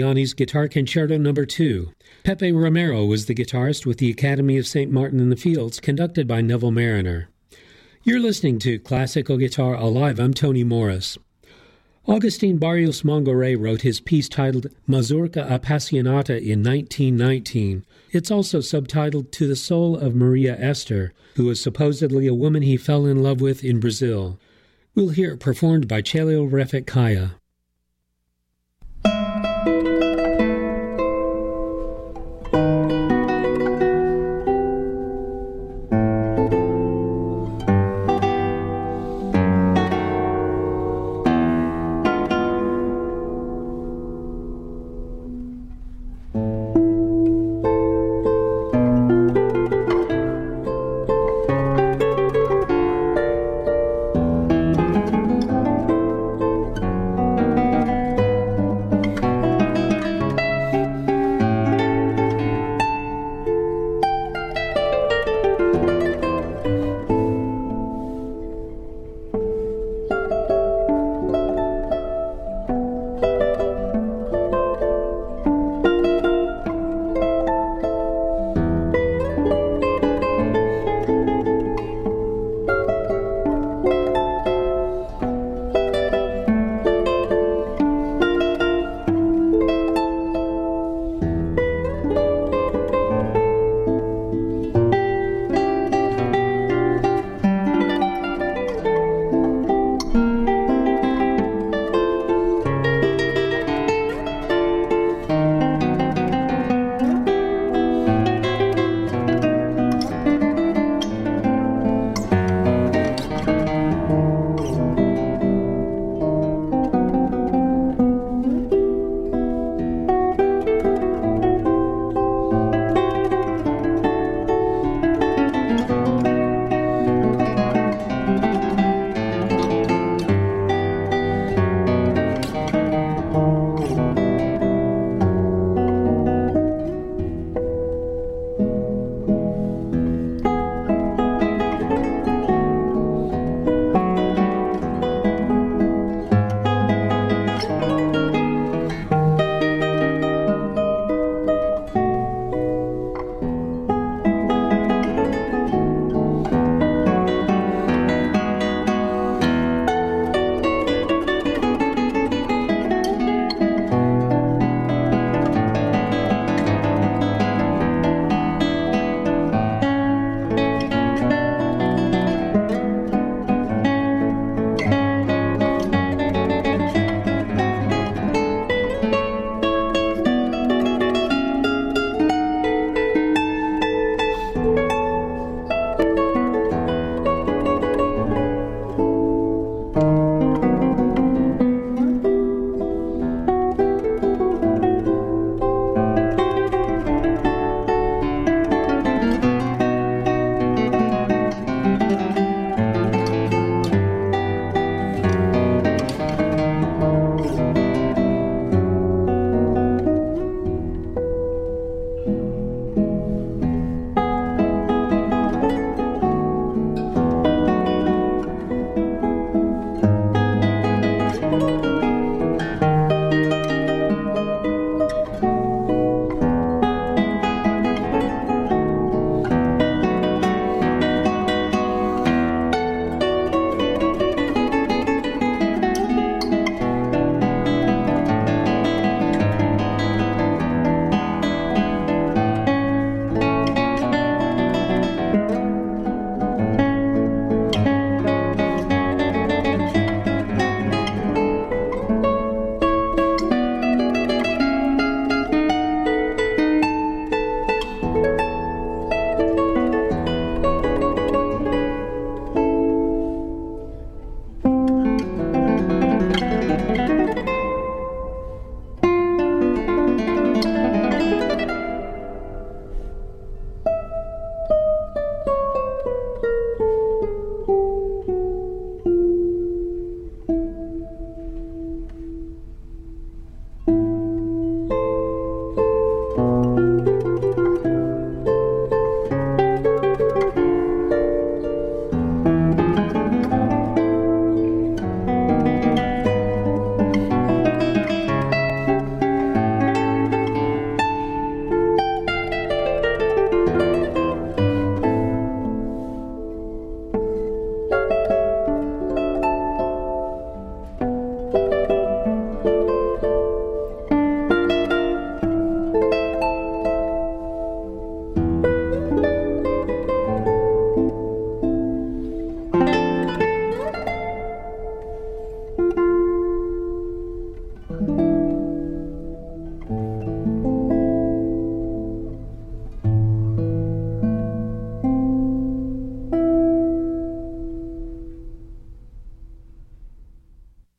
Cipriani's Guitar Concerto No. 2. Pepe Romero was the guitarist with the Academy of St. Martin in the Fields, conducted by Neville Mariner. You're listening to Classical Guitar Alive. I'm Tony Morris. Augustin Barrios Mongoré wrote his piece titled Mazurka Appassionata in 1919. It's also subtitled To the Soul of Maria Esther, who was supposedly a woman he fell in love with in Brazil. We'll hear it performed by Chelio Refet Kaya.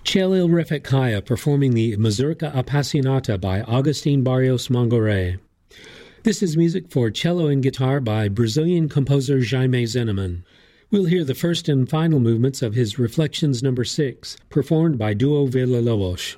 Chelil Refekaya performing the Mazurka Appassionata by Agustin Barrios Mangoré. This is music for cello and guitar by Brazilian composer Jaime Zennemann. We'll hear the first and final movements of his Reflections No. 6, performed by Duo Villa-Lobos.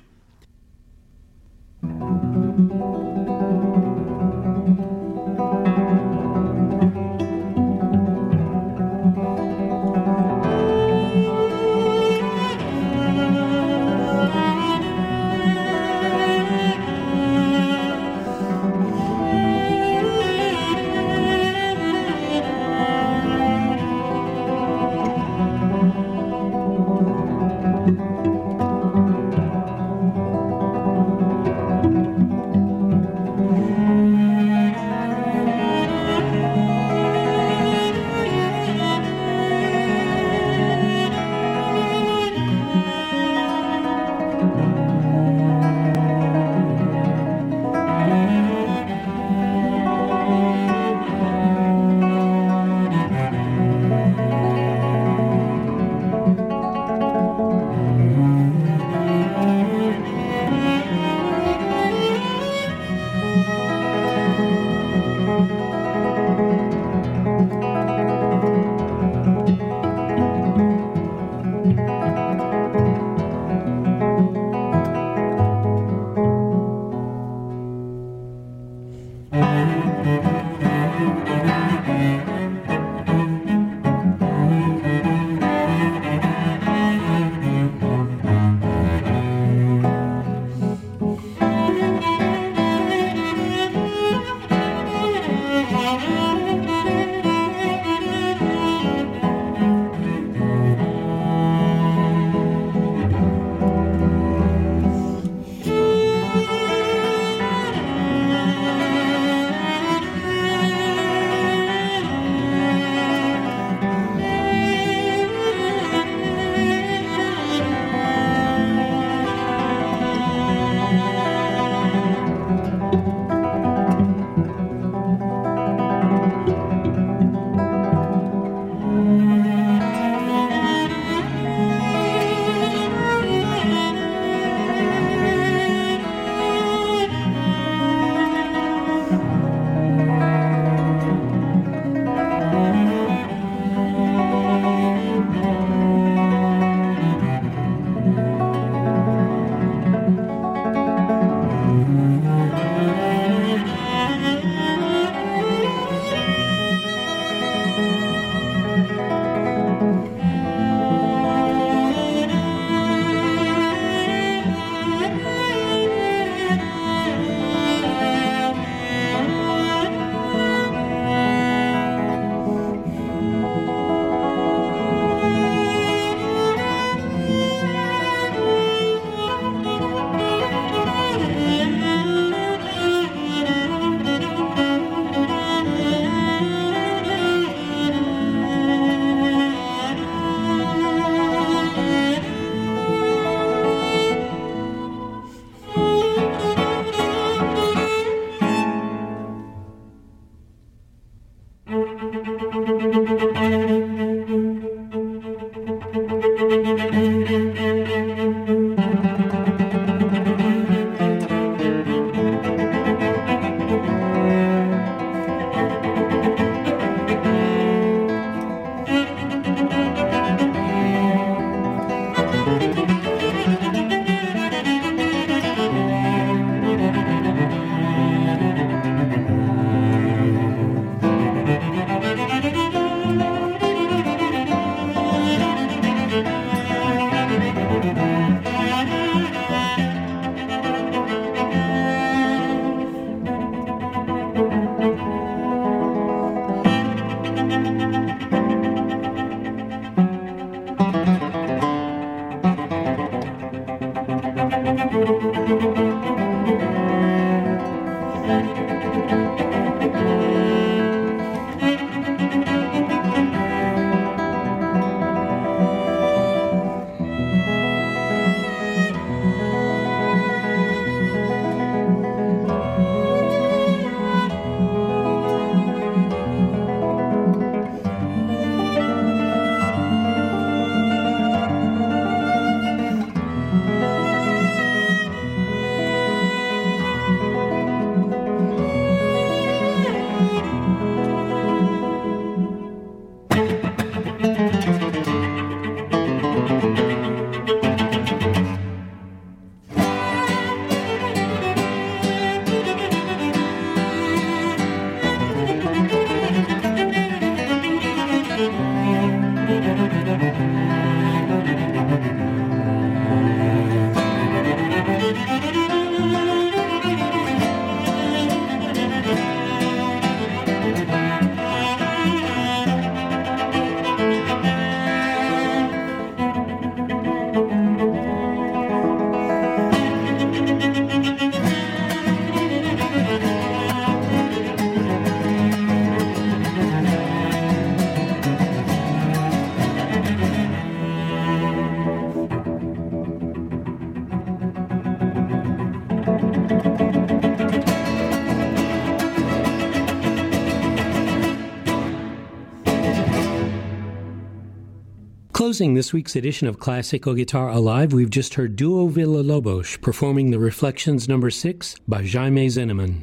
Closing this week's edition of Classical Guitar Alive, we've just heard Duo Villa-Lobos performing the Reflections No. 6 by Jaime Zinnemann.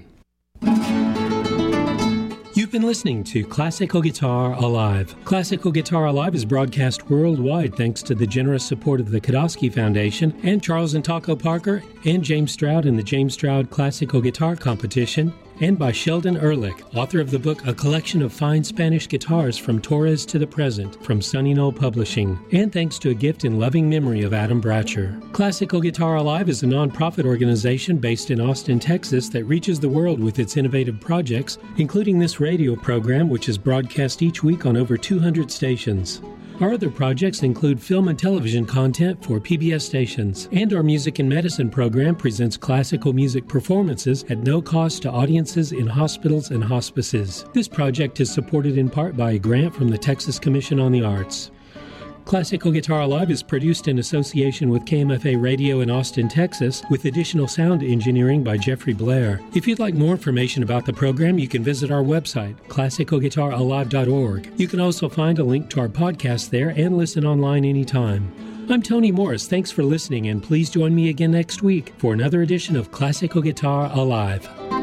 You've been listening to Classical Guitar Alive. Classical Guitar Alive is broadcast worldwide thanks to the generous support of the Kodosky Foundation and Charles and Taco Parker and James Stroud in the James Stroud Classical Guitar Competition, and by Sheldon Ehrlich, author of the book A Collection of Fine Spanish Guitars from Torres to the Present from Sunny Knoll Publishing, and thanks to a gift in loving memory of Adam Bratcher. Classical Guitar Alive is a non-profit organization based in Austin, Texas that reaches the world with its innovative projects, including this radio program which is broadcast each week on over 200 stations. Our other projects include film and television content for PBS stations, and our Music and Medicine program presents classical music performances at no cost to audiences in hospitals and hospices. This project is supported in part by a grant from the Texas Commission on the Arts. Classical Guitar Alive is produced in association with KMFA Radio in Austin, Texas, with additional sound engineering by Jeffrey Blair. If you'd like more information about the program, you can visit our website, classicalguitaralive.org. You can also find a link to our podcast there and listen online anytime. I'm Tony Morris. Thanks for listening, and please join me again next week for another edition of Classical Guitar Alive.